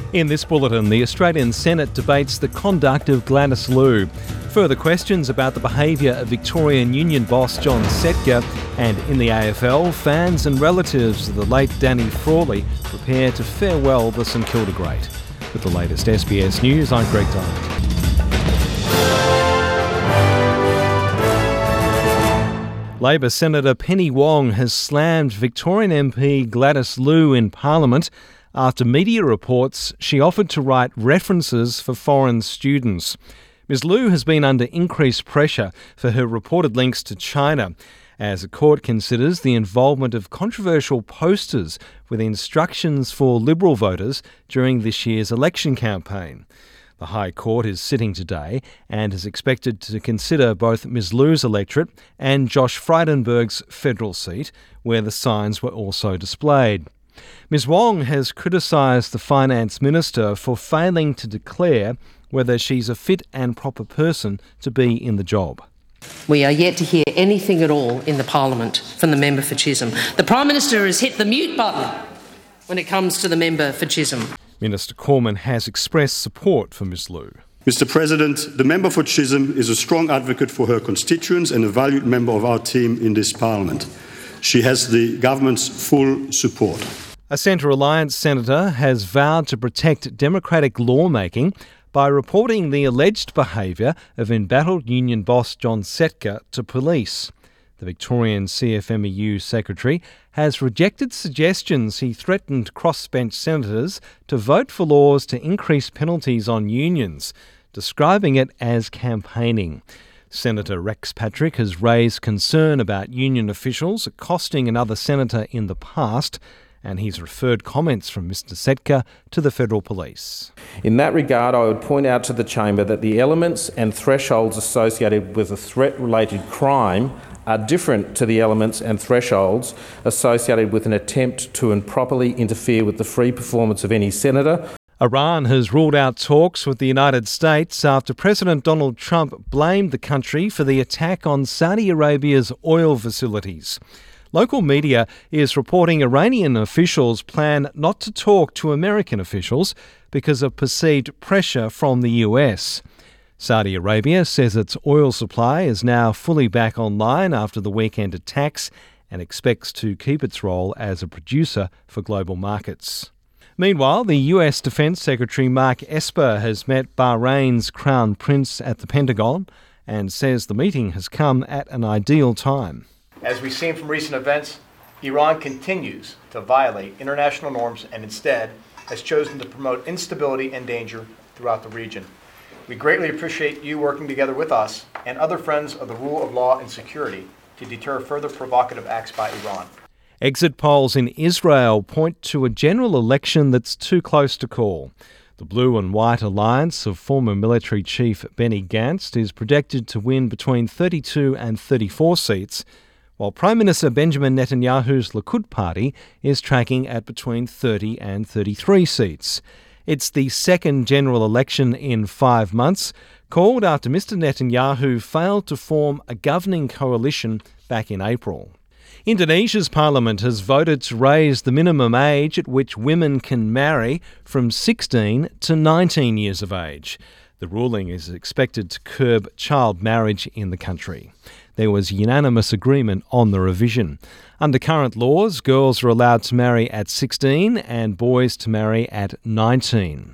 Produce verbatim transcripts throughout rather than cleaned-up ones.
In this bulletin, the Australian Senate debates the conduct of Gladys Liu. Further questions about the behaviour of Victorian Union boss John Setka, and in the A F L, fans and relatives of the late Danny Frawley prepare to farewell the St Kilda great. With the latest S B S News, I'm Greg Diamond. Labor Senator Penny Wong has slammed Victorian M P Gladys Liu in Parliament after media reports she offered to write references for foreign students. Ms Liu has been under increased pressure for her reported links to China, as a court considers the involvement of controversial posters with instructions for Liberal voters during this year's election campaign. The High Court is sitting today and is expected to consider both Ms Liu's electorate and Josh Frydenberg's federal seat, where the signs were also displayed. Ms Wong has criticised the Finance Minister for failing to declare whether she's a fit and proper person to be in the job. We are yet to hear anything at all in the Parliament from the member for Chisholm. The Prime Minister has hit the mute button when it comes to the member for Chisholm. Minister Cormann has expressed support for Ms Liu. Mister President, the member for Chisholm is a strong advocate for her constituents and a valued member of our team in this Parliament. She has the government's full support. A Centre Alliance senator has vowed to protect democratic lawmaking by reporting the alleged behaviour of embattled union boss John Setka to police. The Victorian C F M E U secretary has rejected suggestions he threatened crossbench senators to vote for laws to increase penalties on unions, describing it as campaigning. Senator Rex Patrick has raised concern about union officials accosting another senator in the past, and he's referred comments from Mister Setka to the Federal Police. In that regard, I would point out to the Chamber that the elements and thresholds associated with a threat-related crime are different to the elements and thresholds associated with an attempt to improperly interfere with the free performance of any senator. Iran has ruled out talks with the United States after President Donald Trump blamed the country for the attack on Saudi Arabia's oil facilities. Local media is reporting Iranian officials plan not to talk to American officials because of perceived pressure from the U S. Saudi Arabia says its oil supply is now fully back online after the weekend attacks and expects to keep its role as a producer for global markets. Meanwhile, the U S Defence Secretary Mark Esper has met Bahrain's Crown Prince at the Pentagon and says the meeting has come at an ideal time. As we've seen from recent events, Iran continues to violate international norms and instead has chosen to promote instability and danger throughout the region. We greatly appreciate you working together with us and other friends of the rule of law and security to deter further provocative acts by Iran. Exit polls in Israel point to a general election that's too close to call. The Blue and White alliance of former military chief Benny Gantz is projected to win between thirty-two and thirty-four seats, while Prime Minister Benjamin Netanyahu's Likud party is tracking at between thirty and thirty-three seats. It's the second general election in five months, called after Mister Netanyahu failed to form a governing coalition back in April. Indonesia's parliament has voted to raise the minimum age at which women can marry from sixteen to nineteen years of age. The ruling is expected to curb child marriage in the country. There was unanimous agreement on the revision. Under current laws, girls are allowed to marry at sixteen and boys to marry at nineteen.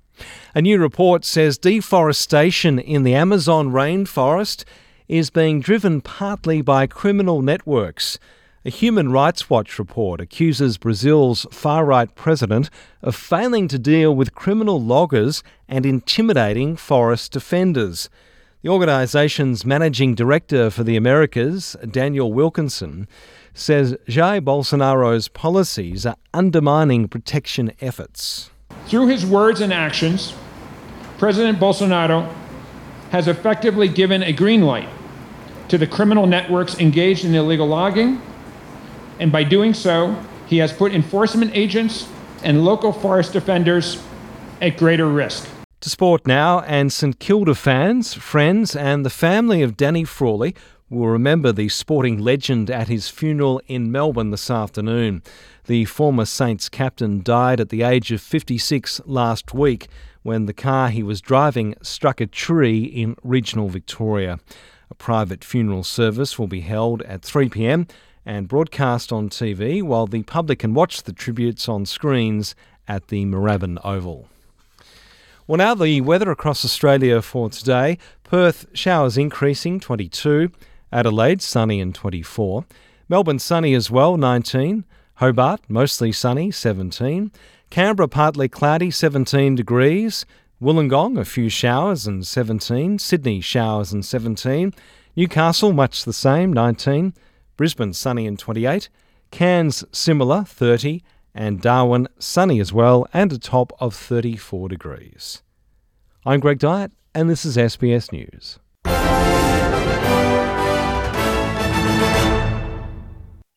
A new report says deforestation in the Amazon rainforest is being driven partly by criminal networks. A Human Rights Watch report accuses Brazil's far-right president of failing to deal with criminal loggers and intimidating forest defenders. The organisation's managing director for the Americas, Daniel Wilkinson, says Jair Bolsonaro's policies are undermining protection efforts. Through his words and actions, President Bolsonaro has effectively given a green light to the criminal networks engaged in illegal logging, and by doing so, he has put enforcement agents and local forest defenders at greater risk. To sport now, and St Kilda fans, friends and the family of Danny Frawley will remember the sporting legend at his funeral in Melbourne this afternoon. The former Saints captain died at the age of fifty-six last week when the car he was driving struck a tree in regional Victoria. A private funeral service will be held at three p m and broadcast on T V, while the public can watch the tributes on screens at the Moorabbin Oval. Well, now the weather across Australia for today. Perth, showers increasing, twenty-two. Adelaide, sunny and twenty-four. Melbourne, sunny as well, nineteen. Hobart, mostly sunny, seventeen. Canberra, partly cloudy, seventeen degrees. Wollongong, a few showers and seventeen. Sydney, showers and seventeen. Newcastle, much the same, nineteen. Brisbane, sunny and twenty-eight. Cairns, similar, thirty. And Darwin, sunny as well, and a top of thirty-four degrees. I'm Greg Dyett, and this is S B S News.